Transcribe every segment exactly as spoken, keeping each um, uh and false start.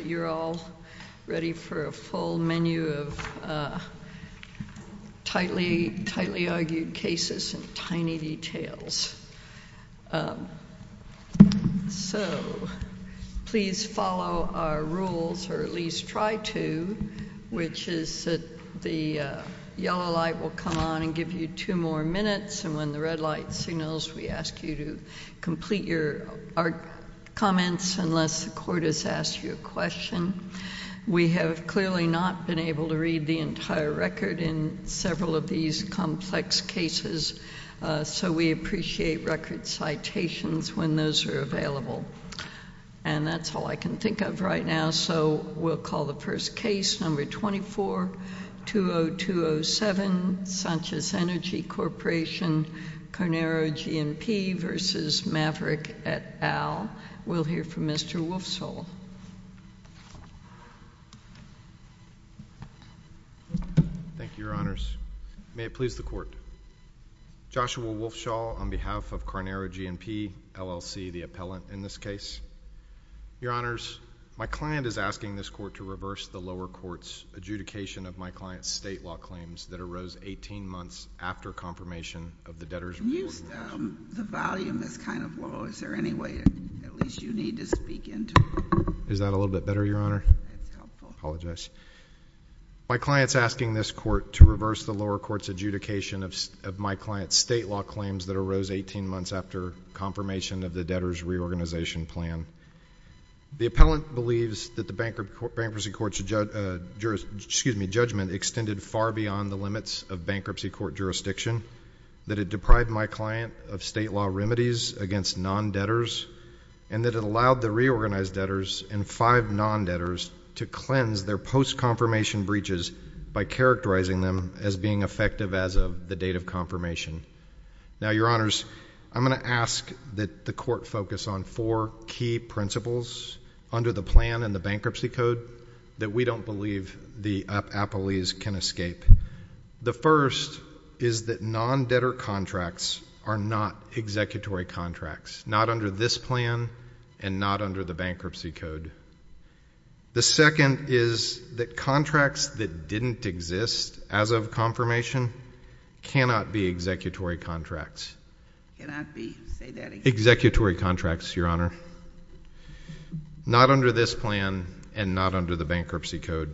you're all ready for a full menu of uh, tightly, tightly argued cases and tiny details. Um, so please follow our rules, or at least try to, which is that the uh, yellow light will come on and give you two more minutes, and when the red light signals, we ask you to complete your our comments unless the court has asked you a question. We have clearly not been able to read the entire record in several of these complex cases, uh, so we appreciate record citations when those are available. And that's all I can think of right now, so we'll call the first case, number twenty-four two oh two oh seven, Sanchez Energy Corporation, Carnero G and P versus Maverick et al. We'll hear from Mister Wolfshall. Thank you, Your Honors. May it please the Court. Joshua Wolfshall on behalf of Carnero G and P, L L C, the appellant in this case. Your Honors, my client is asking this Court to reverse the lower court's adjudication of my client's state law claims that arose eighteen months after confirmation of the debtor's You, um, the volume is kind of low. Is there any way to, at least you need to speak into it? Is that a little bit better, Your Honor? That's helpful. Apologize. My client's asking this Court to reverse the lower court's adjudication of, of my client's state law claims that arose eighteen months after confirmation of the debtor's reorganization plan. The appellant believes that the bankruptcy court's ju- uh, juris, excuse me, judgment extended far beyond the limits of bankruptcy court jurisdiction, that it deprived my client of state law remedies against non-debtors, and that it allowed the reorganized debtors and five non-debtors to cleanse their post-confirmation breaches by characterizing them as being effective as of the date of confirmation. Now, Your Honors, I'm going to ask that the Court focus on four key principles under the plan and the bankruptcy code that we don't believe the appellees can escape. The first is that non-debtor contracts are not executory contracts, not under this plan and not under the bankruptcy code. The second is that contracts that didn't exist as of confirmation cannot be executory contracts. Cannot be. Say that again. Executory contracts, Your Honor. Not under this plan and not under the bankruptcy code.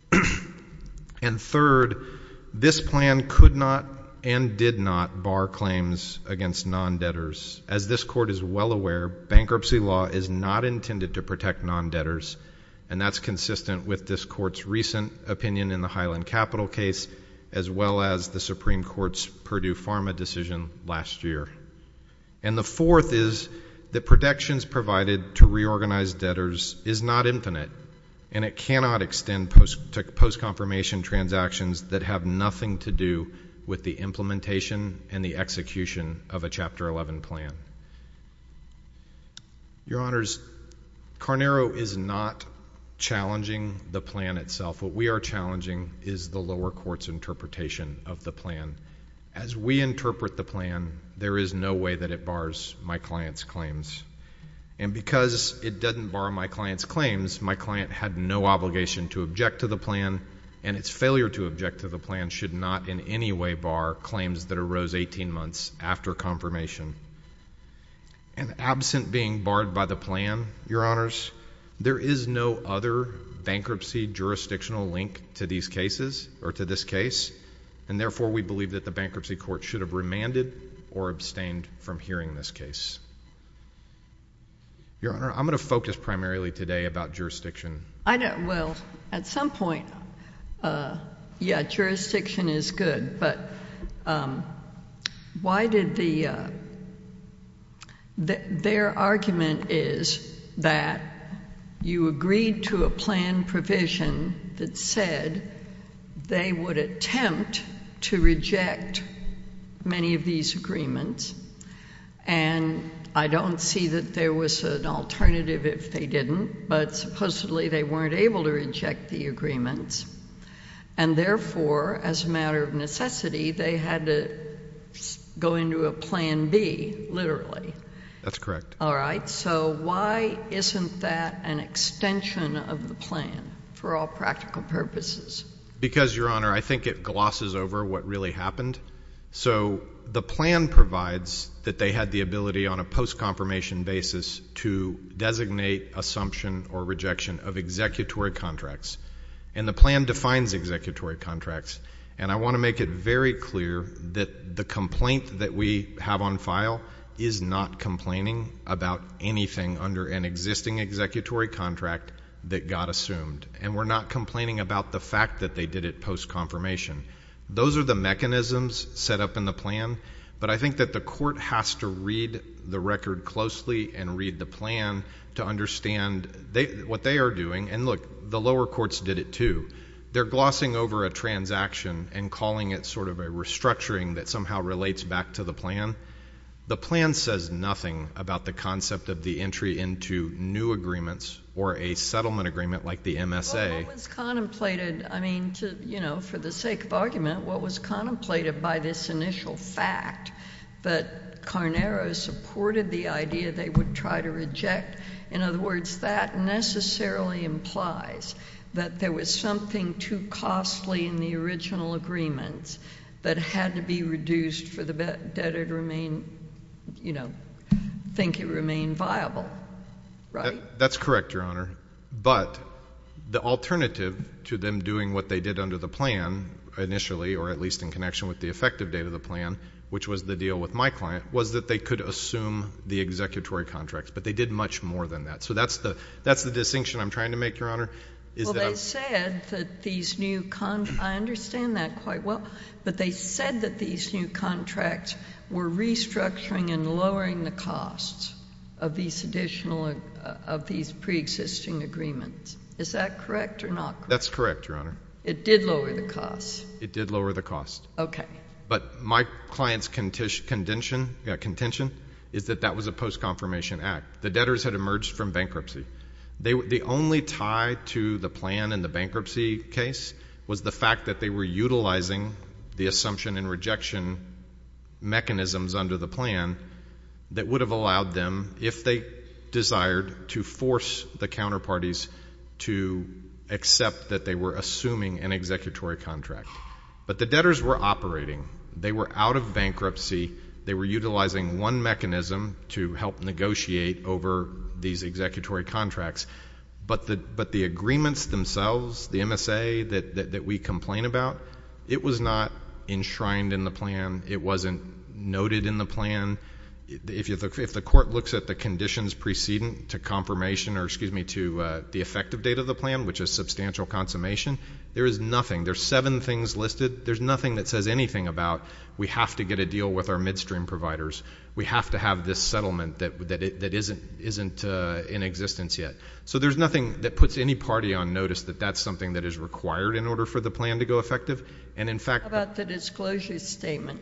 And third, this plan could not and did not bar claims against non-debtors. As this Court is well aware, bankruptcy law is not intended to protect non-debtors, and that's consistent with this Court's recent opinion in the Highland Capital case, as well as the Supreme Court's Purdue Pharma decision last year. And the fourth is that protections provided to reorganized debtors is not infinite, and it cannot extend post, to post-confirmation transactions that have nothing to do with the implementation and the execution of a Chapter eleven plan. Your Honors, Carnero is not challenging the plan itself. What we are challenging is the lower court's interpretation of the plan. As we interpret the plan, there is no way that it bars my client's claims. And because it doesn't bar my client's claims, my client had no obligation to object to the plan, and its failure to object to the plan should not in any way bar claims that arose eighteen months after confirmation. And absent being barred by the plan, Your Honors, there is no other bankruptcy jurisdictional link to these cases, or to this case, and therefore we believe that the bankruptcy court should have remanded or abstained from hearing this case. Your Honor, I'm going to focus primarily today about jurisdiction. I don't, well, at some point, uh, yeah, jurisdiction is good, but um, why did the, uh, th- their argument is that you agreed to a plan provision that said they would attempt to reject many of these agreements, and I don't see that there was an alternative if they didn't, but supposedly they weren't able to reject the agreements, and therefore, as a matter of necessity, they had to go into a plan B, literally. That's correct. All right. So why isn't that an extension of the plan for all practical purposes? Because, Your Honor, I think it glosses over what really happened. So the plan provides that they had the ability on a post-confirmation basis to designate assumption or rejection of executory contracts. And the plan defines executory contracts. And I want to make it very clear that the complaint that we have on file is not complaining about anything under an existing executory contract that got assumed. And we're not complaining about the fact that they did it post-confirmation. Those are the mechanisms set up in the plan, but I think that the court has to read the record closely and read the plan to understand they, what they are doing. And look, the lower courts did it too. They're glossing over a transaction and calling it sort of a restructuring that somehow relates back to the plan. The plan says nothing about the concept of the entry into new agreements or a settlement agreement like the M S A. Well, what was contemplated, I mean, to, you know, for the sake of argument, what was contemplated by this initial fact that Carnero supported the idea they would try to reject? In other words, that necessarily implies that there was something too costly in the original agreements that had to be reduced for the debtor to remain, you know, think it remained viable, right? That, that's correct, Your Honor. But the alternative to them doing what they did under the plan initially, or at least in connection with the effective date of the plan, which was the deal with my client, was that they could assume the executory contracts. But they did much more than that. So that's the, that's the distinction I'm trying to make, Your Honor. Is well, that they I'm, said that these new con I understand that quite well, but they said that these new contracts were restructuring and lowering the costs of these additional, uh, of these pre-existing agreements. Is that correct or not correct? That's correct, Your Honor. It did lower the costs. It did lower the cost. Okay. But my client's contention, uh, contention is that that was a post-confirmation act. The debtors had emerged from bankruptcy. They, the only tie to the plan in the bankruptcy case was the fact that they were utilizing the assumption and rejection mechanisms under the plan that would have allowed them, if they desired, to force the counterparties to accept that they were assuming an executory contract. But the debtors were operating. They were out of bankruptcy. They were utilizing one mechanism to help negotiate over these executory contracts. But the, but the agreements themselves, the M S A that, that, that we complain about, it was not enshrined in the plan. It wasn't noted in the plan. If, you, if the court looks at the conditions precedent to confirmation, or excuse me, to uh, the effective date of the plan, which is substantial consummation, there is nothing. There's seven things listed. There's nothing that says anything about we have to get a deal with our midstream providers. We have to have this settlement that that, it, that isn't isn't uh, in existence yet. So there's nothing that puts any party on notice that that's something that is required in order for the plan to go effective. And in fact, how about the disclosure statement?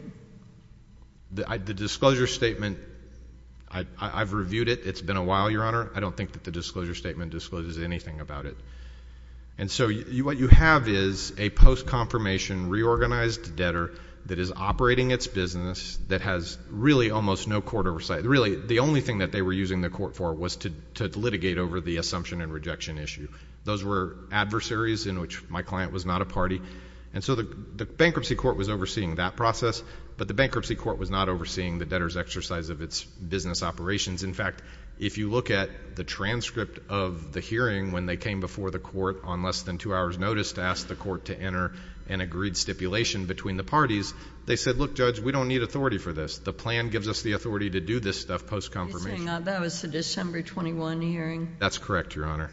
The, I, the disclosure statement, I, I, I've reviewed it. It's been a while, Your Honor. I don't think that the disclosure statement discloses anything about it. And so you, what you have is a post-confirmation reorganized debtor that is operating its business, that has really almost no court oversight. Really, the only thing that they were using the court for was to, to litigate over the assumption and rejection issue. Those were adversaries in which my client was not a party. And so the, the bankruptcy court was overseeing that process, but the bankruptcy court was not overseeing the debtor's exercise of its business operations. In fact, if you look at the transcript of the hearing when they came before the court on less than two hours' notice to ask the court to enter an agreed stipulation between the parties, they said, look, Judge, we don't need authority for this. The plan gives us the authority to do this stuff post-confirmation. You're saying uh, that was the December twenty-first hearing? That's correct, Your Honor.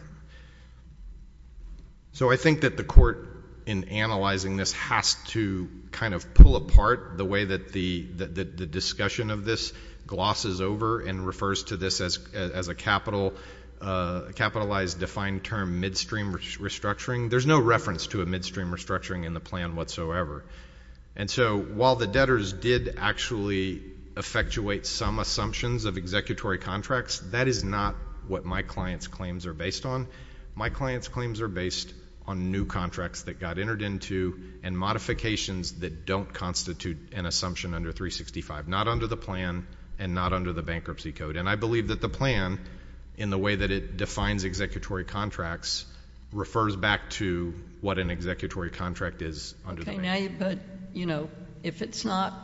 So I think that the court, in analyzing this, has to kind of pull apart the way that the, the, the, the discussion of this glosses over and refers to this as, as a capital, uh, capitalized defined term, midstream restructuring. There's no reference to a midstream restructuring in the plan whatsoever. And so while the debtors did actually effectuate some assumptions of executory contracts, that is not what my client's claims are based on. My client's claims are based on new contracts that got entered into and modifications that don't constitute an assumption under three sixty-five, not under the plan, and not under the bankruptcy code. And I believe that the plan, in the way that it defines executory contracts, refers back to what an executory contract is under okay, the now you, but, you know, if it's not,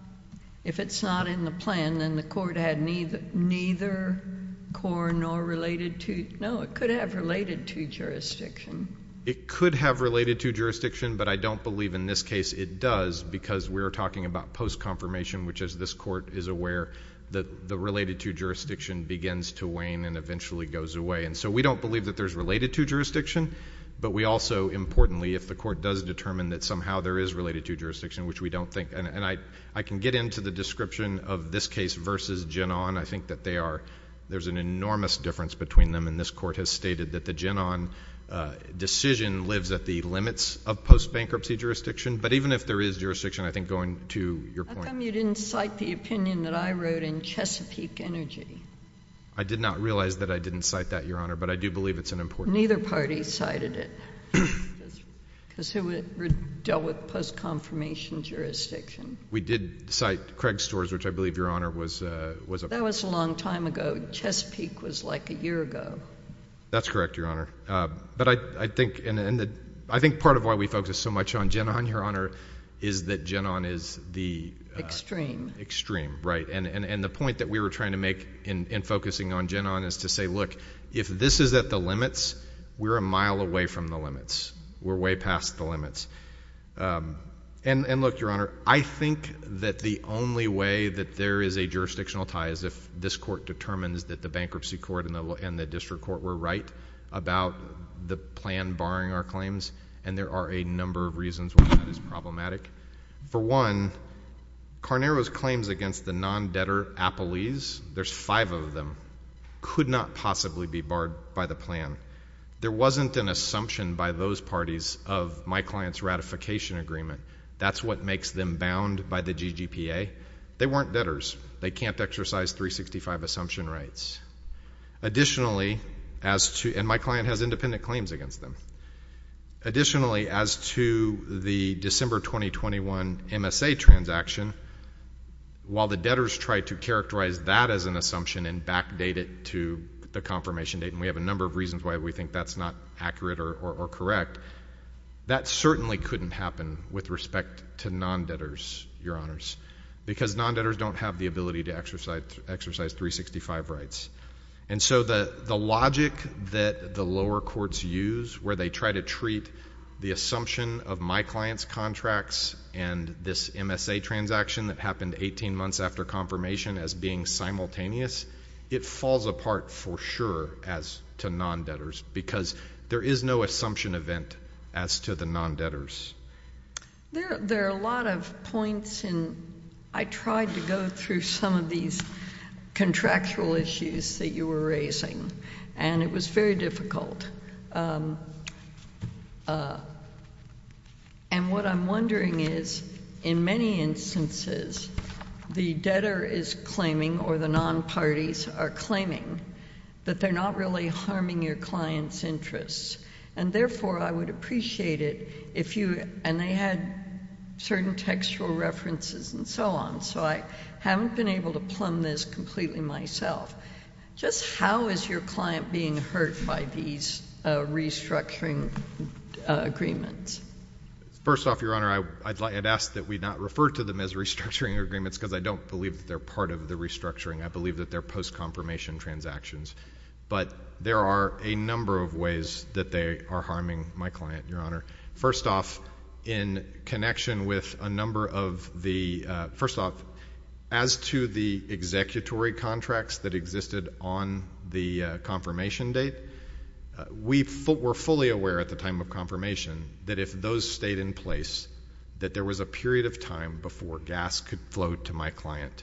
if it's not in the plan, then the court had neither, neither core nor related to, no, it could have related to jurisdiction. It could have related to jurisdiction, but I don't believe in this case it does, because we're talking about post-confirmation, which, as this court is aware, the, the related to jurisdiction begins to wane and eventually goes away. And so we don't believe that there's related to jurisdiction, but we also, importantly, if the court does determine that somehow there is related to jurisdiction, which we don't think, and, and I, I can get into the description of this case versus Genon. I think that they are, there's an enormous difference between them, and this court has stated that the Genon uh, decision lives at the limits of post-bankruptcy jurisdiction. But even if there is jurisdiction, I think going to your point. How come you didn't cite the opinion that I wrote in Chesapeake Energy? I did not realize that I didn't cite that, Your Honor, but I do believe it's an important. Neither party cited it, because it dealt with post-confirmation jurisdiction. We did cite Craig Stores, which I believe, Your Honor, was uh, was a. That was a long time ago. Chesapeake was like a year ago. That's correct, Your Honor. Uh, but I, I think, and, and the, I think part of why we focus so much on Genon, Your Honor, is that Genon is the uh, extreme. Extreme, right? And, and and the point that we were trying to make in, in focusing on Genon is to say, look, if this is at the limits, we're a mile away from the limits. We're way past the limits. Um, and and look, Your Honor, I think that the only way that there is a jurisdictional tie is if this court determines that the bankruptcy court and the and the district court were right about the plan barring our claims. And there are a number of reasons why that is problematic. For one, Carnero's claims against the non-debtor appellees, there's five of them, could not possibly be barred by the plan. There wasn't an assumption by those parties of my client's ratification agreement. That's what makes them bound by the G G P A. They weren't debtors. They can't exercise three sixty-five assumption rights. Additionally, as to, and my client has independent claims against them. Additionally, as to the December twenty twenty-one M S A transaction, while the debtors tried to characterize that as an assumption and backdate it to the confirmation date, and we have a number of reasons why we think that's not accurate or, or, or correct, that certainly couldn't happen with respect to non-debtors, Your Honors, because non-debtors don't have the ability to exercise, exercise three sixty-five rights. And so the, the logic that the lower courts use, where they try to treat the assumption of my client's contracts and this M S A transaction that happened eighteen months after confirmation as being simultaneous, it falls apart for sure as to non-debtors, because there is no assumption event as to the non-debtors. There, there are a lot of points in, I tried to go through some of these contractual issues that you were raising, and it was very difficult. Um, uh, and what I'm wondering is, in many instances, the debtor is claiming, or the non-parties are claiming, that they're not really harming your client's interests. And therefore, I would appreciate it if you, and they had certain textual references and so on, so I haven't been able to plumb this completely myself. Just how is your client being hurt by these uh, restructuring uh, agreements? First off, Your Honor, I, I'd, like, I'd ask that we not refer to them as restructuring agreements, because I don't believe that they're part of the restructuring. I believe that they're post-confirmation transactions. But there are a number of ways that they are harming my client, Your Honor. First off, in connection with a number of the, uh, first off, as to the executory contracts that existed on the uh, confirmation date, uh, we fu- were fully aware at the time of confirmation that if those stayed in place, that there was a period of time before gas could flow to my client.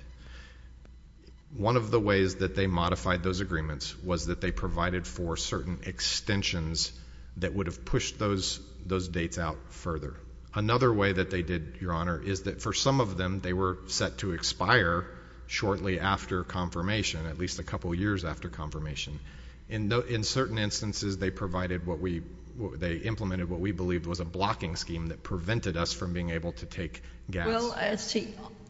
One of the ways that they modified those agreements was that they provided for certain extensions that would have pushed those those dates out further. Another way that they did, Your Honor, is that for some of them, they were set to expire shortly after confirmation, at least a couple years after confirmation. In, th- in certain instances, they provided what we, what they implemented what we believed was a blocking scheme that prevented us from being able to take gas. Well, uh, see,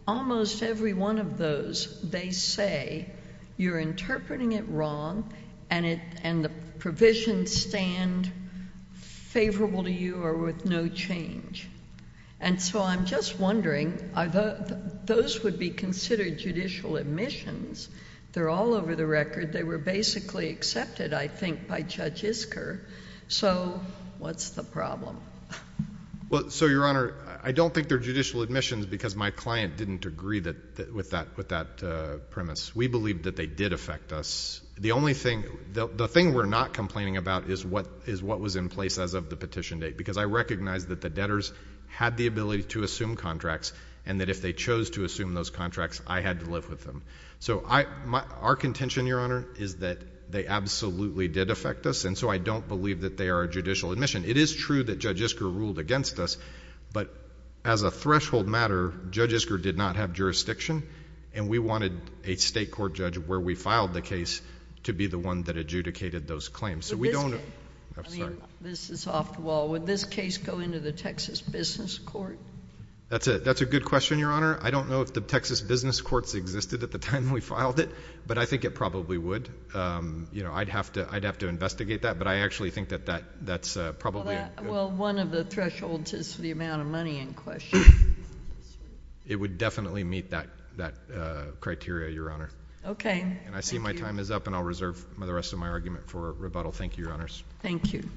almost every one of those, they say you're interpreting it wrong and it and the provisions stand favorable to you or with no change. And so I'm just wondering, are the, those would be considered judicial admissions. They're all over the record. They were basically accepted, I think, by Judge Isker. So what's the problem? Well, so, Your Honor, I don't think they're judicial admissions because my client didn't agree that, that with that with that uh, premise. We believe that they did affect us. The only thing, the, the thing we're not complaining about is what is what was in place as of the petition date, because I recognize that the debtors had the ability to assume contracts, and that if they chose to assume those contracts, I had to live with them. So I, my, our contention, Your Honor, is that they absolutely did affect us, and so I don't believe that they are a judicial admission. It is true that Judge Isker ruled against us, but as a threshold matter, Judge Isker did not have jurisdiction, and we wanted a state court judge where we filed the case to be the one that adjudicated those claims. So Would we this don't... Case, I'm I sorry. mean, this is off the wall. Would this case go into the Texas Business Court? That's a, that's a good question, Your Honor. I don't know if the Texas Business Courts existed at the time we filed it, but I think it probably would. Um, you know, I'd have to I'd have to investigate that, but I actually think that, that that's uh, probably... Well, that, a, a, well, one of the thresholds is the amount of money in question. It would definitely meet that, that uh, criteria, Your Honor. Okay. And I see Thank my you. time is up, and I'll reserve the rest of my argument for rebuttal. Thank you, Your Honors. Thank you.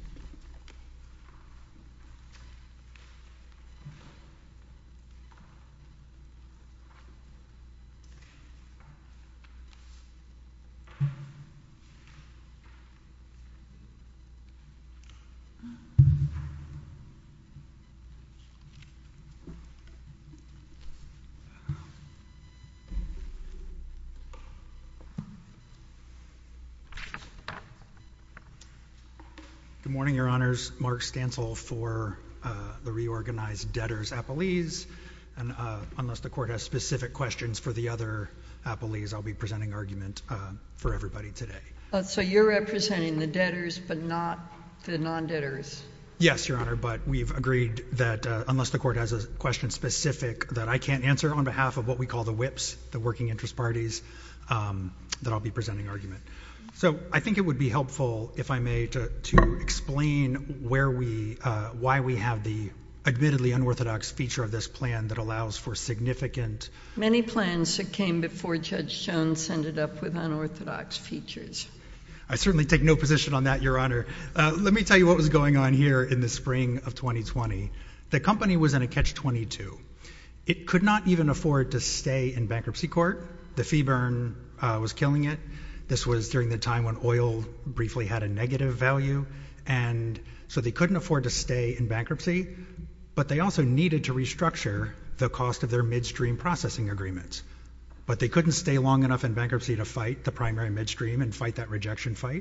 Good morning, Your Honors. Mark Stansel for uh, the Reorganized Debtors Appellees. And uh, unless the court has specific questions for the other appellees, I'll be presenting argument uh, for everybody today. Uh, so you're representing the debtors, but not the non-debtors? Yes, Your Honor, but we've agreed that uh, unless the court has a question specific that I can't answer on behalf of what we call the W I Ps, the working interest parties, um, that I'll be presenting argument. So I think it would be helpful, if I may, to, to explain where we, uh, why we have the admittedly unorthodox feature of this plan that allows for significant... Many plans that came before Judge Jones ended up with unorthodox features. I certainly take no position on that, Your Honor. Uh, let me tell you what was going on here in the spring of twenty twenty. The company was in a catch twenty-two. It could not even afford to stay in bankruptcy court. The fee burn uh, was killing it. This was during the time when oil briefly had a negative value, and so they couldn't afford to stay in bankruptcy, but they also needed to restructure the cost of their midstream processing agreements. But they couldn't stay long enough in bankruptcy to fight the primary midstream and fight that rejection fight.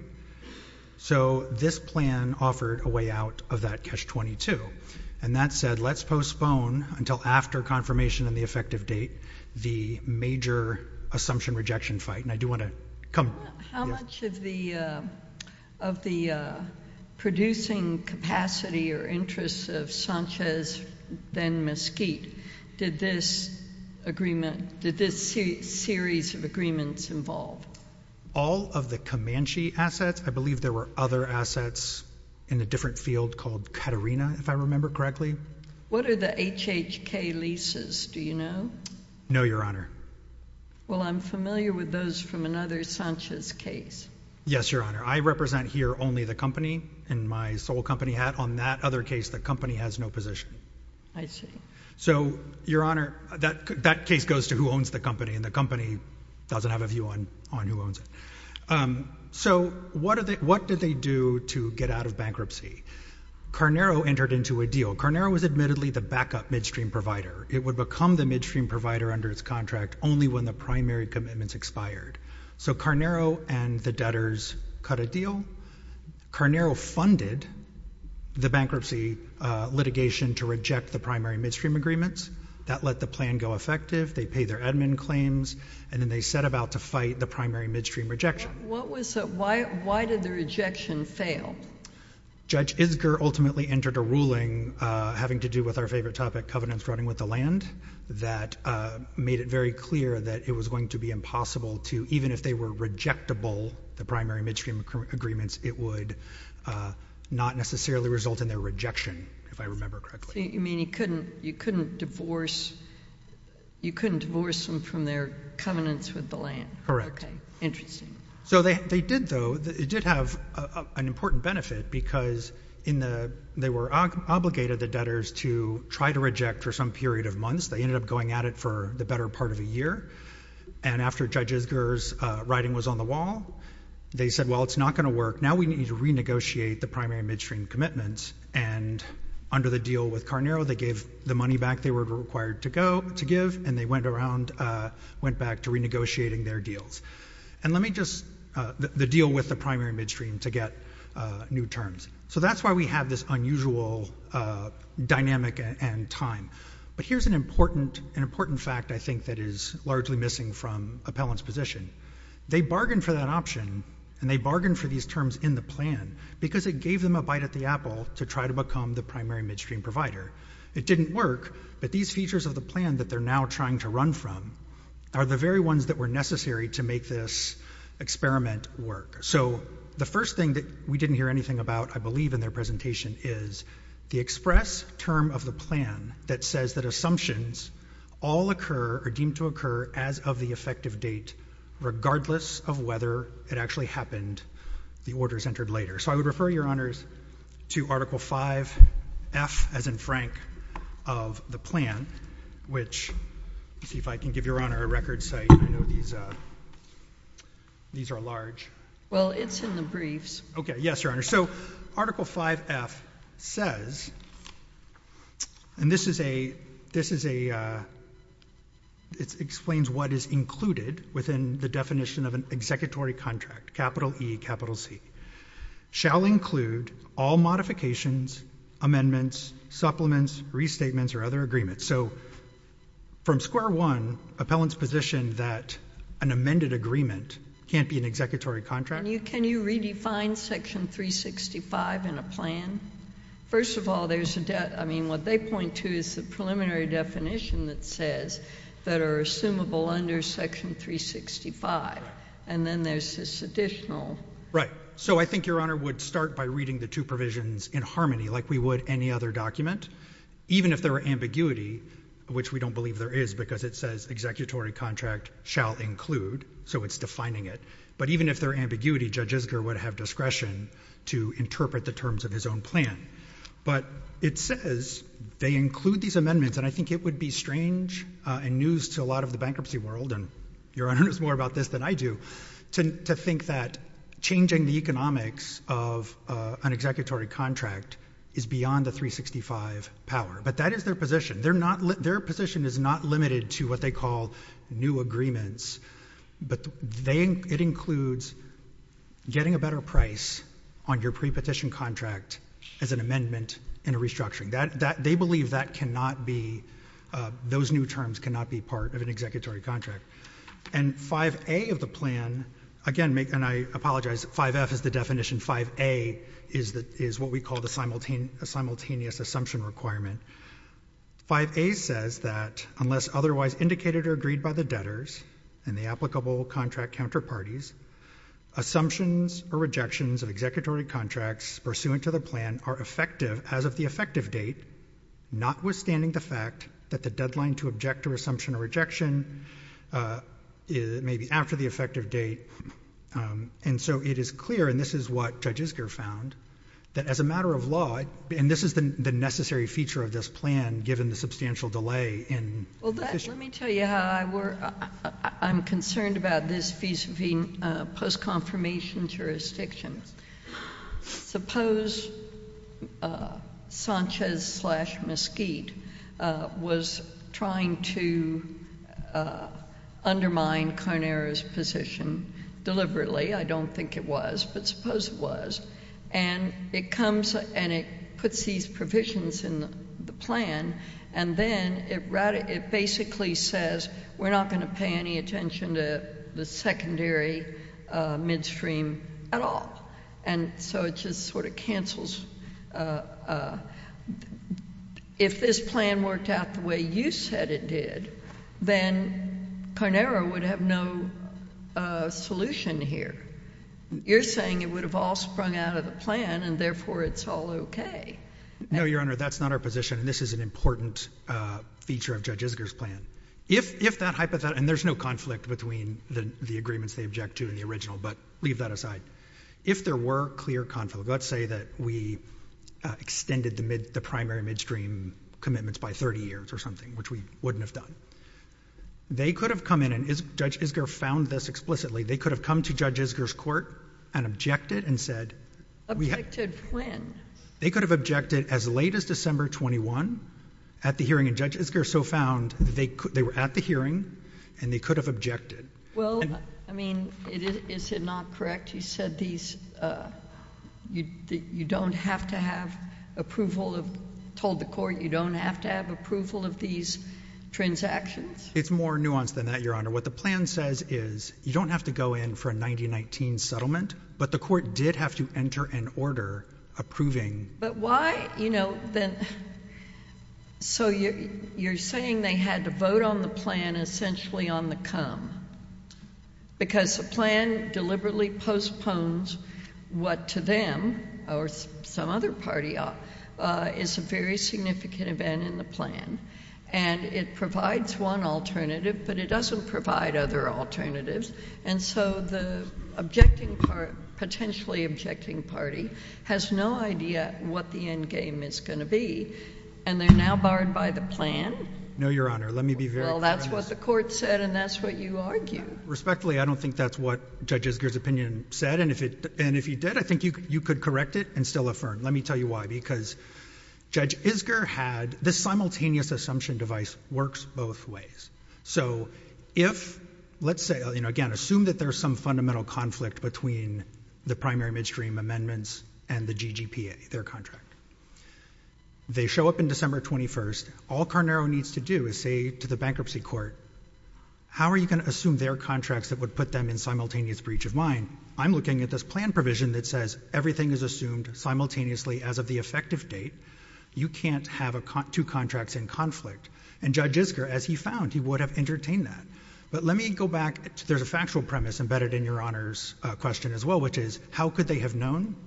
So this plan offered a way out of that catch twenty-two. And that said, let's postpone until after confirmation and the effective date the major assumption rejection fight. And I do want to come... How yes. much of the, uh, of the uh, producing capacity or interests of Sanchez, then Mesquite, did this agreement, did this se- series of agreements involve? All of the Comanche assets, I believe there were other assets in a different field called Catarina, if I remember correctly. What are the H H K leases, do you know? No, Your Honor. Well, I'm familiar with those from another Sanchez case. Yes, Your Honor. I represent here only the company in my sole company hat. On that other case, the company has no position. I see. So, Your Honor, that that case goes to who owns the company, and the company doesn't have a view on, on who owns it. Um, so what, are they, what did they do to get out of bankruptcy? Carnero entered into a deal. Carnero was admittedly the backup midstream provider. It would become the midstream provider under its contract only when the primary commitments expired. So Carnero and the debtors cut a deal. Carnero funded the bankruptcy uh, litigation to reject the primary midstream agreements. That let the plan go effective. They paid their admin claims, and then they set about to fight the primary midstream rejection. What was the, why, why did the rejection fail? Judge Isger ultimately entered a ruling uh, having to do with our favorite topic, covenants running with the land, that uh, made it very clear that it was going to be impossible to, even if they were rejectable, the primary midstream ag- agreements, it would uh, not necessarily result in their rejection, if I remember correctly. So you mean you couldn't you couldn't divorce you couldn't divorce them from their covenants with the land? Correct. Okay, interesting. So they they did though. It did have a, a, an important benefit because in the they were ob- obligated the debtors to try to reject for some period of months. They ended up going at it for the better part of a year, and after Judge Isger's uh, writing was on the wall, they said, "Well, it's not going to work. Now we need to renegotiate the primary midstream commitments." And under the deal with Carnero, they gave the money back they were required to go to give, and they went around uh, went back to renegotiating their deals. And let me just Uh, the, the deal with the primary midstream to get uh, new terms. So that's why we have this unusual uh, dynamic and, and time. But here's an important, an important fact I think that is largely missing from appellant's position. They bargained for that option, and they bargained for these terms in the plan because it gave them a bite at the apple to try to become the primary midstream provider. It didn't work, but these features of the plan that they're now trying to run from are the very ones that were necessary to make this experiment work. So the first thing that we didn't hear anything about, I believe, in their presentation is the express term of the plan that says that assumptions all occur or deemed to occur as of the effective date, regardless of whether it actually happened, the orders entered later. So I would refer your honors to Article five F, as in Frank, of the plan, which, let's see if I can give your honor a record site. I know these uh, These are large. Well, it's in the briefs. Okay, yes, Your Honor. So Article five F says, and this is a, this is a, uh, it explains what is included within the definition of an executory contract, capital E, capital C, shall include all modifications, amendments, supplements, restatements, or other agreements. So from square one, appellant's position that an amended agreement can't be an executory contract. Can you, can you redefine Section three sixty-five in a plan? First of all, there's a, de- I mean, what they point to is the preliminary definition that says that are assumable under Section three sixty-five. And then there's this additional. Right. So I think Your Honor would start by reading the two provisions in harmony like we would any other document, even if there were ambiguity, which we don't believe there is because it says executory contract shall include, so it's defining it. But even if there were ambiguity, Judge Isger would have discretion to interpret the terms of his own plan. But it says they include these amendments, and I think it would be strange uh, and news to a lot of the bankruptcy world, and Your Honor knows more about this than I do, to, to think that changing the economics of uh, an executory contract is beyond the three sixty-five power. But that is their position. They're not li- their position is not limited to what they call new agreements, but they, it includes getting a better price on your pre-petition contract as an amendment in a restructuring. That, that, they believe that cannot be, uh, those new terms cannot be part of an executory contract. And five A of the plan, again, make, and I apologize, five F is the definition, five A is, the, is what we call the simultane, a simultaneous assumption requirement. five A says that unless otherwise indicated or agreed by the debtors and the applicable contract counterparties, assumptions or rejections of executory contracts pursuant to the plan are effective as of the effective date, notwithstanding the fact that the deadline to object to assumption or rejection uh, is maybe after the effective date. Um, and so it is clear, and this is what Judge Isger found, that as a matter of law, and this is the, the necessary feature of this plan given the substantial delay in Well, that, let me tell you how I work. I, I, I'm concerned about this vis-a-vis uh, post-confirmation jurisdiction. Suppose uh, Sanchez slash Mesquite uh, was trying to uh, undermine Carnero's position deliberately. I don't think it was, but suppose it was. And it comes and it puts these provisions in the, the plan, and then it, rati- it basically says we're not going to pay any attention to the secondary uh, midstream at all. And so it just sort of cancels uh, uh, if this plan worked out the way you said it did, then Carnero would have no uh, solution here. You're saying it would have all sprung out of the plan, and therefore it's all okay. No, Your Honor, that's not our position, and this is an important uh, feature of Judge Isger's plan. If if that hypothetical, and there's no conflict between the, the agreements they object to and the original, but leave that aside. If there were clear conflict, let's say that we uh, extended the mid the primary midstream commitments by thirty years or something, which we wouldn't have done. They could have come in, and Is, Judge Isger found this explicitly, they could have come to Judge Isger's court and objected and said... Objected when? They could have objected as late as December twenty-first at the hearing, and Judge Isger so found that they, could, they were at the hearing, and they could have objected. Well, and, I mean, it is, is it not correct? You said these, uh, you, you don't have to have approval of, told the court you don't have to have approval of these transactions? It's more nuanced than that, Your Honor. What the plan says is you don't have to go in for a ninety nineteen settlement, but the court did have to enter an order approving. But why, you know, then, so you're, you're saying they had to vote on the plan essentially on the come, because the plan deliberately postpones what to them, or some other party, uh, uh, is a very significant event in the plan. And it provides one alternative, but it doesn't provide other alternatives. And so the objecting part, potentially objecting party, has no idea what the end game is going to be. And they're now barred by the plan? No, Your Honor. Let me be very clear. Well, that's what the court said, and that's what you argue. Respectfully, I don't think that's what Judge Isger's opinion said. And if it, and if he did, I think you, you could correct it and still affirm. Let me tell you why. Because Judge Isger had, this simultaneous assumption device works both ways. So if, let's say, you know, again, assume that there's some fundamental conflict between the primary midstream amendments and the G G P A, their contract. They show up in December twenty-first. All Carnero needs to do is say to the bankruptcy court, how are you going to assume their contracts that would put them in simultaneous breach of mine? I'm looking at this plan provision that says everything is assumed simultaneously as of the effective date. You can't have a con- two contracts in conflict. And Judge Isger, as he found, he would have entertained that. But let me go back. To, there's a factual premise embedded in Your Honor's uh, question as well, which is, how could they have known?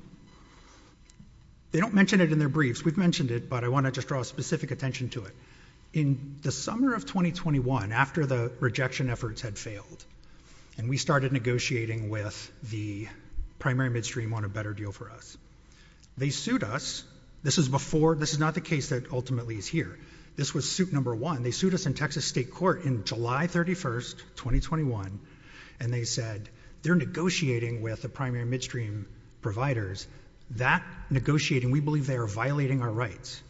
They don't mention it in their briefs. We've mentioned it, but I want to just draw specific attention to it. In the summer of twenty twenty-one, after the rejection efforts had failed, and we started negotiating with the primary midstream on a better deal for us, they sued us. This is before, this is not the case that ultimately is here. This was suit number one. They sued us in Texas State Court in July thirty-first, twenty twenty-one, and they said they're negotiating with the primary midstream providers. That negotiating, we believe they are violating our rights.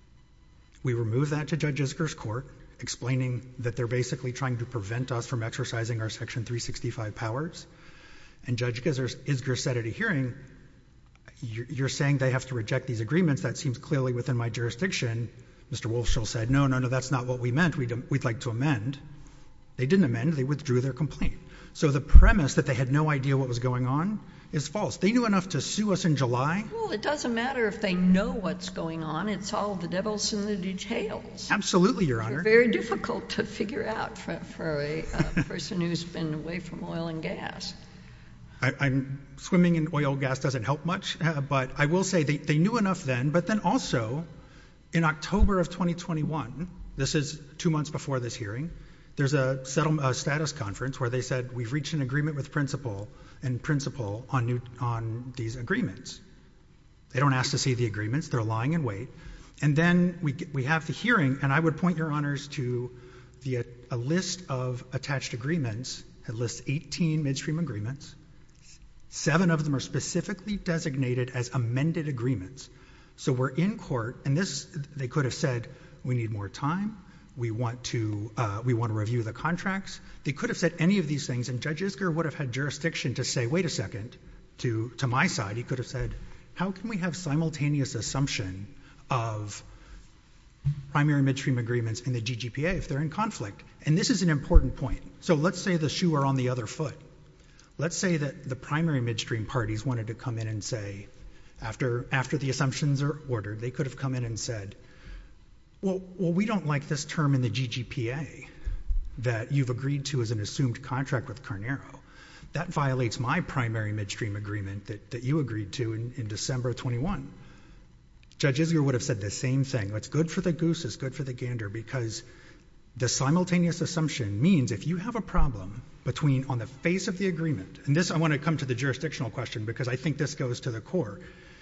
We removed that to Judge Isger's court, explaining that they're basically trying to prevent us from exercising our Section three sixty-five powers. And Judge Isger said at a hearing, you're saying they have to reject these agreements. That seems clearly within my jurisdiction. Mister Wolfschild said, no, no, no, that's not what we meant. We'd, we'd like to amend. They didn't amend. They withdrew their complaint. So the premise that they had no idea what was going on is false. They knew enough to sue us in July. Well, it doesn't matter if they know what's going on. It's all the devil's in the details. Absolutely, Your Honor. They're very difficult to figure out for, for a uh, person who's been away from oil and gas. I, I'm swimming in oil and gas doesn't help much, uh, but I will say they, they knew enough then. But then also, in October of twenty twenty-one, this is two months before this hearing, there's a settlement, a status conference where they said we've reached an agreement with principal and principal on new, on these agreements. They don't ask to see the agreements. They're lying in wait. And then we we have the hearing, and I would point Your Honors to the a list of attached agreements. It lists eighteen midstream agreements. Seven of them are specifically designated as amended agreements. So we're in court, and this, they could have said, we need more time. We want to, uh, we want to review the contracts. They could have said any of these things, and Judge Isger would have had jurisdiction to say, wait a second, to, to my side. He could have said, how can we have simultaneous assumption of primary midstream agreements in the G G P A if they're in conflict? And this is an important point. So let's say the shoe are on the other foot. Let's say that the primary midstream parties wanted to come in and say, After, after the assumptions are ordered, they could have come in and said, well, well, we don't like this term in the G G P A that you've agreed to as an assumed contract with Carnero. That violates my primary midstream agreement that, that you agreed to in, in December of twenty-one. Judge Isger would have said the same thing. What's good for the goose is good for the gander, because the simultaneous assumption means if you have a problem between on the face of the agreement, and this I want to come to the jurisdictional question because I think this goes to the core.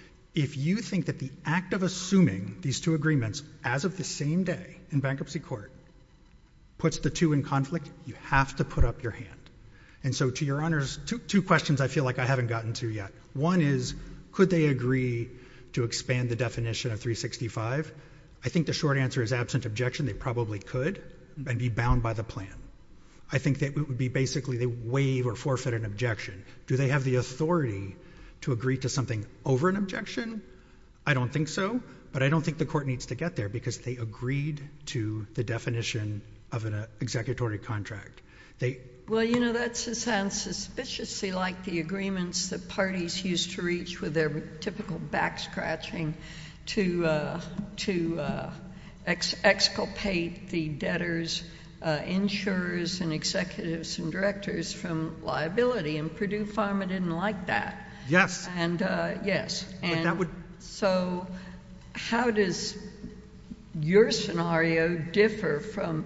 If you think that the act of assuming these two agreements as of the same day in bankruptcy court puts the two in conflict, you have to put up your hand. And so to your honors, two, two questions I feel like I haven't gotten to yet. One is, could they agree to expand the definition of three sixty-five? I think the short answer is absent objection. They probably could and be bound by the plan. I think that it would be basically they waive or forfeit an objection. Do they have the authority to agree to something over an objection? I don't think so, but I don't think the court needs to get there because they agreed to the definition of an uh, executory contract. They Well, you know, that sounds suspiciously like the agreements that parties used to reach with their typical back scratching to uh, to uh, ex- exculpate the debtors, uh, insurers, and executives and directors from liability. And Purdue Pharma didn't like that. Yes. And uh, yes. And but that would. So, how does your scenario differ from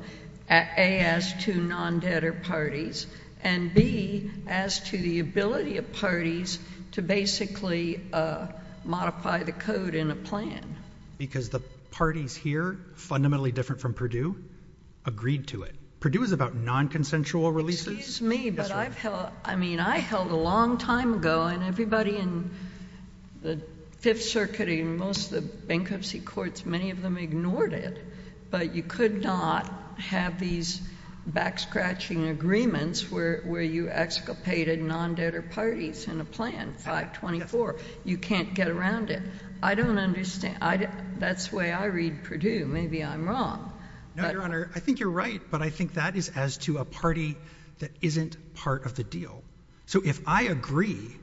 A, as to non-debtor parties, and B, as to the ability of parties to basically uh, modify the code in a plan? Because the parties here, fundamentally different from Purdue, agreed to it. Purdue is about non-consensual releases. Excuse me, but yes, I've held, I mean, I held a long time ago, and everybody in the Fifth Circuit and most of the bankruptcy courts, many of them ignored it. But you could not have these back-scratching agreements where, where you exculpated non-debtor parties in a plan, five twenty-four. You can't get around it. I don't understand. I, that's the way I read Purdue. Maybe I'm wrong. No, but, Your Honor, I think you're right, but I think that is as to a party that isn't part of the deal. So if I agree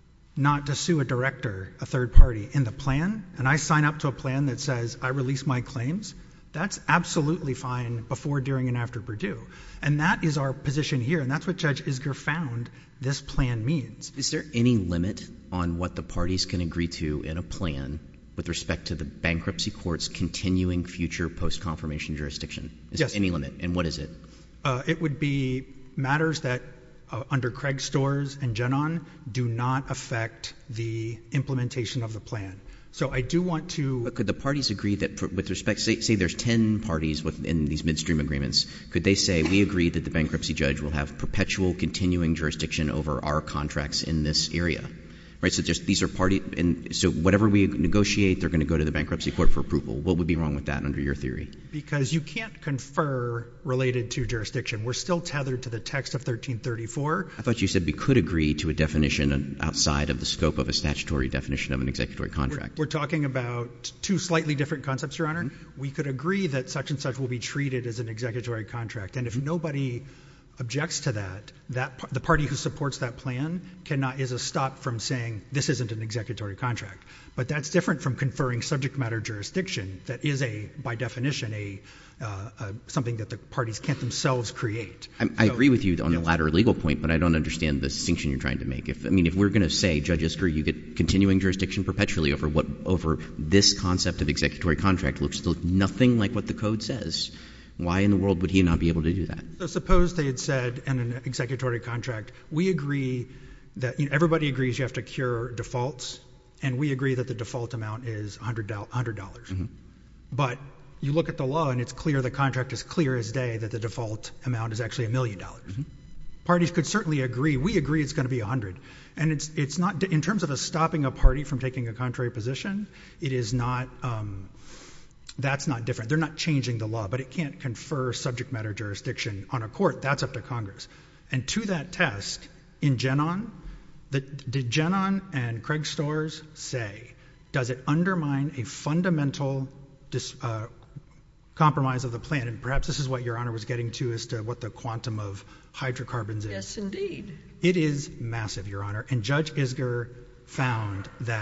not to sue a director, a third party, in the plan, and I sign up to a plan that says I release my claims, that's absolutely fine before, during, and after Purdue. And that is our position here, and that's what Judge Isger found this plan means. Is there any limit on what the parties can agree to in a plan with respect to the bankruptcy court's continuing future post-confirmation jurisdiction? Is yes. there any limit, and what is it? Uh, it would be matters that uh, under Craig Storrs and Genon do not affect the implementation of the plan. So I do want to... But could the parties agree that for, with respect, say, say there's ten parties within these midstream agreements, could they say we agree that the bankruptcy judge will have perpetual continuing jurisdiction over our contracts in this area? Right, so just these are party, and so whatever we negotiate, they're going to go to the bankruptcy court for approval. What would be wrong with that under your theory? Because you can't confer related to jurisdiction. We're still tethered to the text of thirteen thirty-four. I thought you said we could agree to a definition outside of the scope of a statutory definition of an executory contract. We're, we're talking about two slightly different concepts, Your Honor. Mm-hmm. We could agree that such and such will be treated as an executory contract, and if mm-hmm. nobody objects to that, that the party who supports that plan cannot is a stop from saying this isn't an executory contract. But that's different from conferring subject matter jurisdiction that is a, by definition, a uh, uh, something that the parties can't themselves create. I, I so, agree with you on yes. the latter legal point, but I don't understand the distinction you're trying to make. If I mean, if we're going to say, Judge Isger, you get continuing jurisdiction perpetually over what over this concept of executory contract looks nothing like what the code says. Why in the world would he not be able to do that? So suppose they had said in an executory contract, we agree that you know, everybody agrees you have to cure defaults, and we agree that the default amount is one hundred dollars. Mm-hmm. But you look at the law, and it's clear the contract is clear as day that the default amount is actually a million dollars. Parties could certainly agree. We agree it's going to be one hundred. And it's it's not in terms of us stopping a party from taking a contrary position. It is not. Um, That's not different. They're not changing the law, but it can't confer subject matter jurisdiction on a court. That's up to Congress. And to that test, in Genon, the, did Genon and Craig Storrs say, does it undermine a fundamental dis, uh, compromise of the plan? And perhaps this is what Your Honor was getting to as to what the quantum of hydrocarbons is. Yes, indeed. It is massive, Your Honor. And Judge Isger found that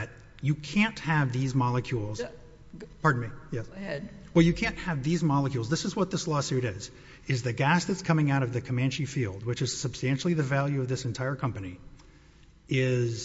You can't have these molecules. Pardon me. Yes. Go ahead. Well, you can't have these molecules. This is what this lawsuit is, is the gas that's coming out of the Comanche field, which is substantially the value of this entire company, is,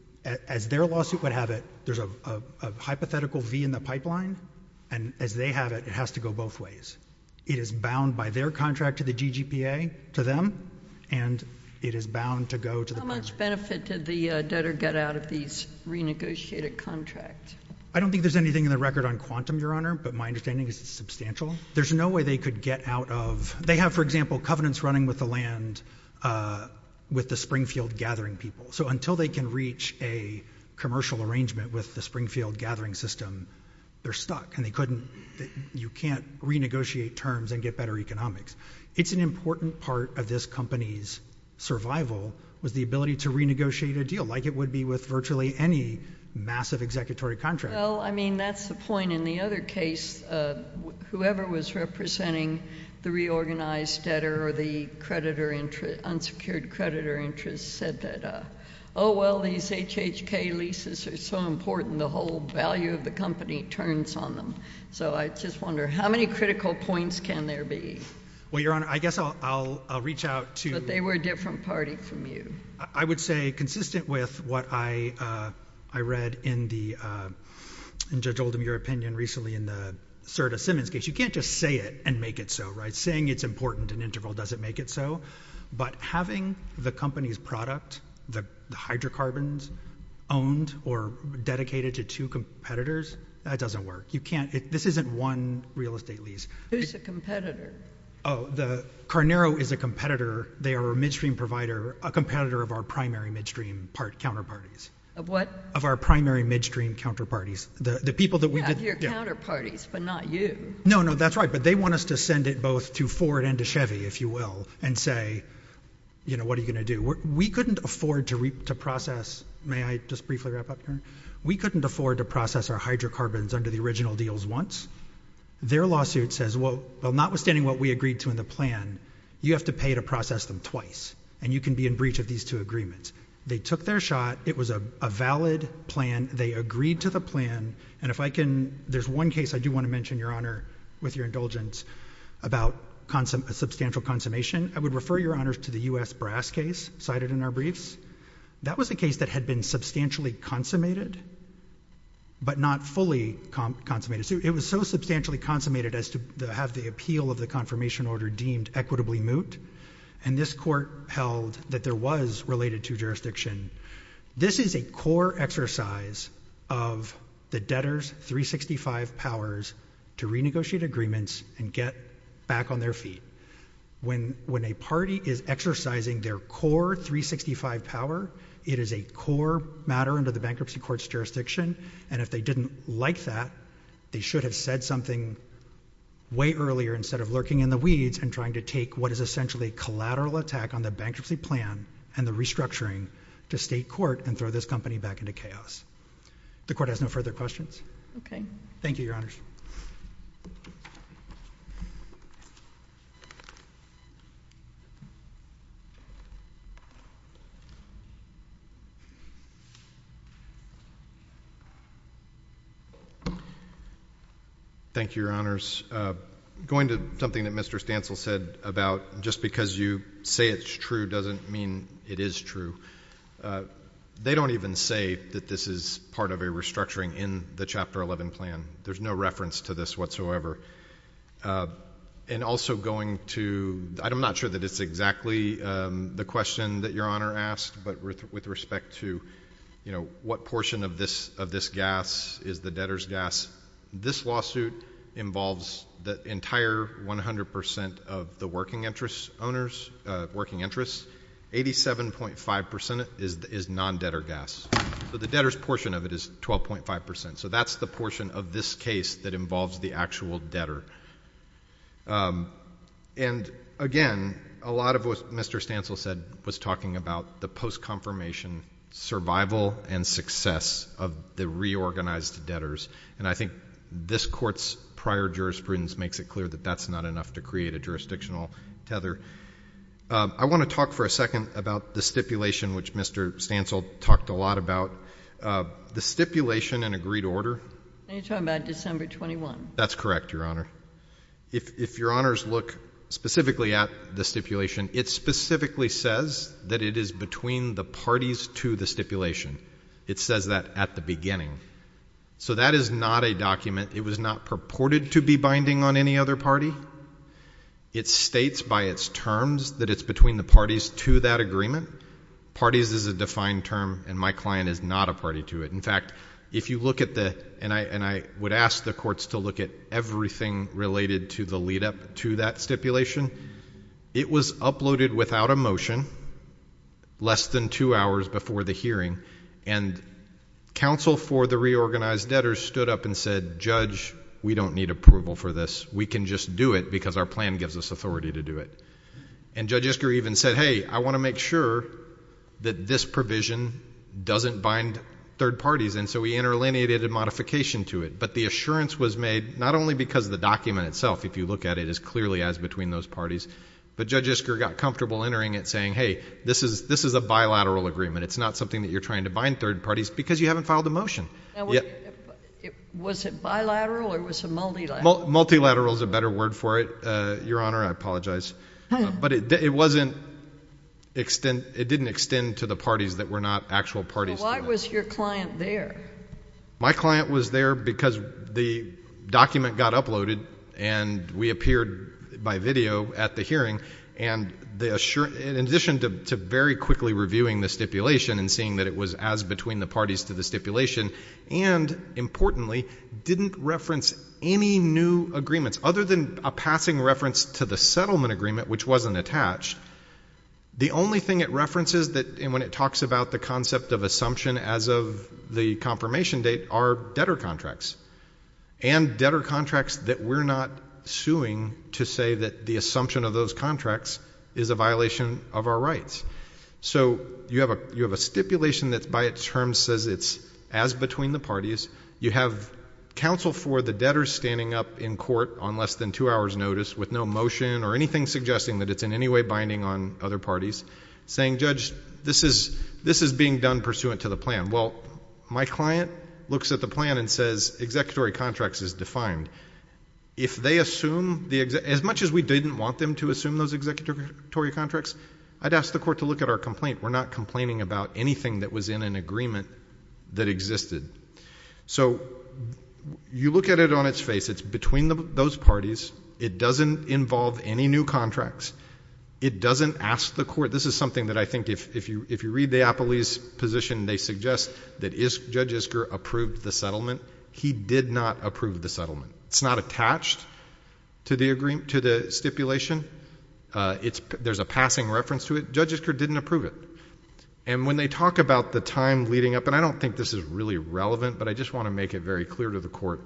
as their lawsuit would have it, there's a, a, a hypothetical V in the pipeline, and as they have it, it has to go both ways. It is bound by their contract to the G G P A, to them, and it is bound to go to the How primary. much benefit did the uh, debtor get out of these renegotiated contracts? I don't think there's anything in the record on quantum, Your Honor, but my understanding is it's substantial. There's no way they could get out of, they have, for example, covenants running with the land uh, with the Springfield gathering people. So until they can reach a commercial arrangement with the Springfield gathering system, they're stuck, and they couldn't, you can't renegotiate terms and get better economics. It's an important part of this company's survival was the ability to renegotiate a deal, like it would be with virtually any massive executory contract. Well, I mean, that's the point. In the other case, uh, wh- whoever was representing the reorganized debtor or the creditor interest, unsecured creditor interest said that, uh, oh, well, these H H K leases are so important, the whole value of the company turns on them. So I just wonder, how many critical points can there be? Well, Your Honor, I guess I'll, I'll, I'll reach out to... But they were a different party from you. I would say, consistent with what I uh, I read in the uh, in Judge Oldham, your opinion recently in the Serta Simmons case, you can't just say it and make it so, right? Saying it's important in interval doesn't make it so. But having the company's product, the, the hydrocarbons, owned or dedicated to two competitors, that doesn't work. You can't, it, this isn't one real estate lease. Who's the competitor? Oh, the Carnero is a competitor. They are a midstream provider, a competitor of our primary midstream part counterparties. Of what? Of our primary midstream counterparties. The the people that we Yeah, did. of your yeah. counterparties, but not you. No, no, that's right. But they want us to send it both to Ford and to Chevy, if you will, and say, you know, what are you going to do? We're, we couldn't afford to re, to process. May I just briefly wrap up here? We couldn't afford to process our hydrocarbons under the original deals once. Their lawsuit says, well, well, notwithstanding what we agreed to in the plan, you have to pay to process them twice, and you can be in breach of these two agreements. They took their shot. It was a, a valid plan. They agreed to the plan. And if I can, there's one case I do want to mention, Your Honor, with your indulgence, about consum, a substantial consummation. I would refer Your Honors to the U S Brass case cited in our briefs. That was a case that had been substantially consummated, but not fully com- consummated. So it was so substantially consummated as to the, have the appeal of the confirmation order deemed equitably moot. And this court held that there was related to jurisdiction. This is a core exercise of the debtor's three sixty-five powers to renegotiate agreements and get back on their feet. When, when a party is exercising their core three sixty-five power, it is a core matter under the bankruptcy court's jurisdiction. And if they didn't like that, they should have said something way earlier instead of lurking in the weeds and trying to take what is essentially a collateral attack on the bankruptcy plan and the restructuring to state court and throw this company back into chaos. The court has no further questions. Okay. Thank you, Your Honors. Thank you, Your Honors. Uh, going to something that Mister Stansel said about just because you say it's true doesn't mean it is true. Uh, they don't even say that this is part of a restructuring in the Chapter eleven plan. There's no reference to this whatsoever. Uh, and also going to, I'm not sure that it's exactly um, the question that Your Honor asked, but with, with respect to, you know, what portion of this of this gas is the debtor's gas. This lawsuit involves the entire one hundred percent of the working interest owners, uh, working interests. eighty-seven point five percent is is non-debtor gas. So the debtor's portion of it is twelve point five percent. So that's the portion of this case that involves the actual debtor. Um, and again, a lot of what Mister Stansel said was talking about the post-confirmation survival and success of the reorganized debtors. And I think this court's prior jurisprudence makes it clear that that's not enough to create a jurisdictional tether. Um, I want to talk for a second about the stipulation, which Mister Stansel talked a lot about. Uh, the stipulation and agreed order. You're talking about December twenty-first. That's correct, Your Honor. If, if Your Honors look specifically at the stipulation, it specifically says that it is between the parties to the stipulation. It says that at the beginning. So that is not a document. It was not purported to be binding on any other party. It states by its terms that it's between the parties to that agreement. Parties is a defined term, and my client is not a party to it. In fact, if you look at the, and I, and I would ask the courts to look at everything related to the lead up to that stipulation, it was uploaded without a motion less than two hours before the hearing, and counsel for the reorganized debtors stood up and said, Judge, we don't need approval for this. We can just do it because our plan gives us authority to do it. And Judge Isker even said, hey, I want to make sure that this provision doesn't bind third parties, and so he interlineated a modification to it. But the assurance was made not only because the document itself, if you look at it, is clearly as between those parties, but Judge Isker got comfortable entering it saying, hey, this is this is a bilateral agreement. It's not something that you're trying to bind third parties because you haven't filed a motion. Now, was, it, it, was it bilateral or was it multilateral? Mul- multilateral is a better word for it, uh, Your Honor. I apologize. uh, but it, it wasn't extend. It didn't extend to the parties that were not actual parties. So why to was your client there? My client was there because the document got uploaded and we appeared by video at the hearing, and the assur- in addition to, to very quickly reviewing the stipulation and seeing that it was as between the parties to the stipulation, and importantly, didn't reference any new agreements other than a passing reference to the settlement agreement, which wasn't attached. The only thing it references that, and when it talks about the concept of assumption as of the confirmation date, are debtor contracts. And debtor contracts that we're not suing to say that the assumption of those contracts is a violation of our rights. So you have a you have a stipulation that by its terms says it's as between the parties. You have counsel for the debtors standing up in court on less than two hours notice with no motion or anything suggesting that it's in any way binding on other parties, saying, Judge, this is this is being done pursuant to the plan. Well, my client looks at the plan and says executory contracts is defined. If they assume the exe- as much as we didn't want them to assume those executory contracts, I'd ask the court to look at our complaint. We're not complaining about anything that was in an agreement that existed. So you look at it on its face. It's between the, those parties. It doesn't involve any new contracts. It doesn't ask the court. This is something that I think if, if you if you read the appellee's position, they suggest that is, Judge Isker approved the settlement. He did not approve the settlement. It's not attached to the agreement, to the stipulation. Uh, it's there's a passing reference to it. Judge Isker didn't approve it. And when they talk about the time leading up, and I don't think this is really relevant, but I just want to make it very clear to the court,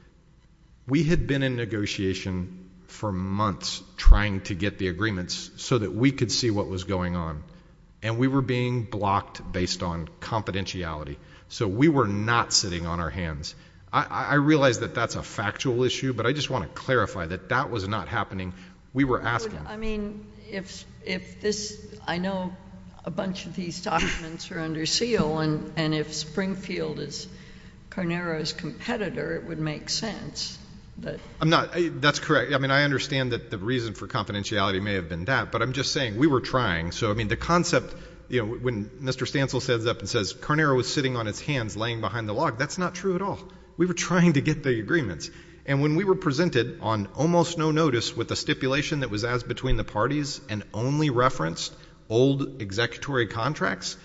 we had been in negotiation for months trying to get the agreements so that we could see what was going on. And we were being blocked based on confidentiality. So we were not sitting on our hands. I, I realize that that's a factual issue, but I just want to clarify that that was not happening. We were asking. I mean, if if this, I know a bunch of these documents are under seal, and, and if Springfield is Carnero's competitor, it would make sense. That I'm not, I, that's correct. I mean, I understand that the reason for confidentiality may have been that, but I'm just saying we were trying. So, I mean, the concept, you know, when Mister Stansel stands up and says Carnero was sitting on its hands laying behind the log, that's not true at all. We were trying to get the agreements. And when we were presented on almost no notice with a stipulation that was as between the parties and only referenced old executory contracts,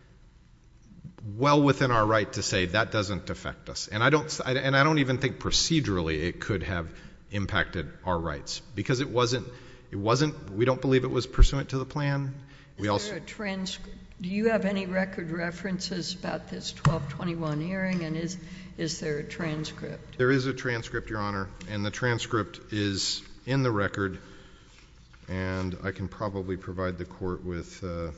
well within our right to say that doesn't affect us. And I don't, and I don't even think procedurally it could have impacted our rights because it wasn't, it wasn't, we don't believe it was pursuant to the plan. We is also, there a transcript? Do you have any record references about this twelve twenty-one hearing, and is is there a transcript? There is a transcript, Your Honor, and the transcript is in the record, and I can probably provide the court with uh,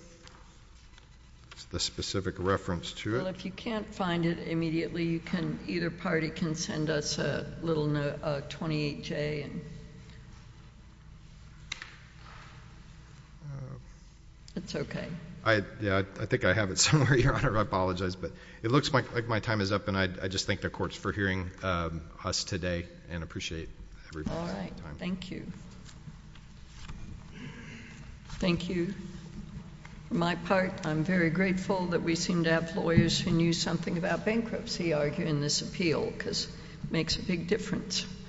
the specific reference to it. Well, if you can't find it immediately, you can, either party can send us a little no, uh, twenty-eight J, and uh, it's okay. I, yeah, I think I have it somewhere, Your Honor. I apologize, but it looks like, like my time is up, and I, I just thank the courts for hearing um, us today and appreciate everybody's All right. time. Thank you. Thank you. For my part, I'm very grateful that we seem to have lawyers who knew something about bankruptcy arguing this appeal, because it makes a big difference.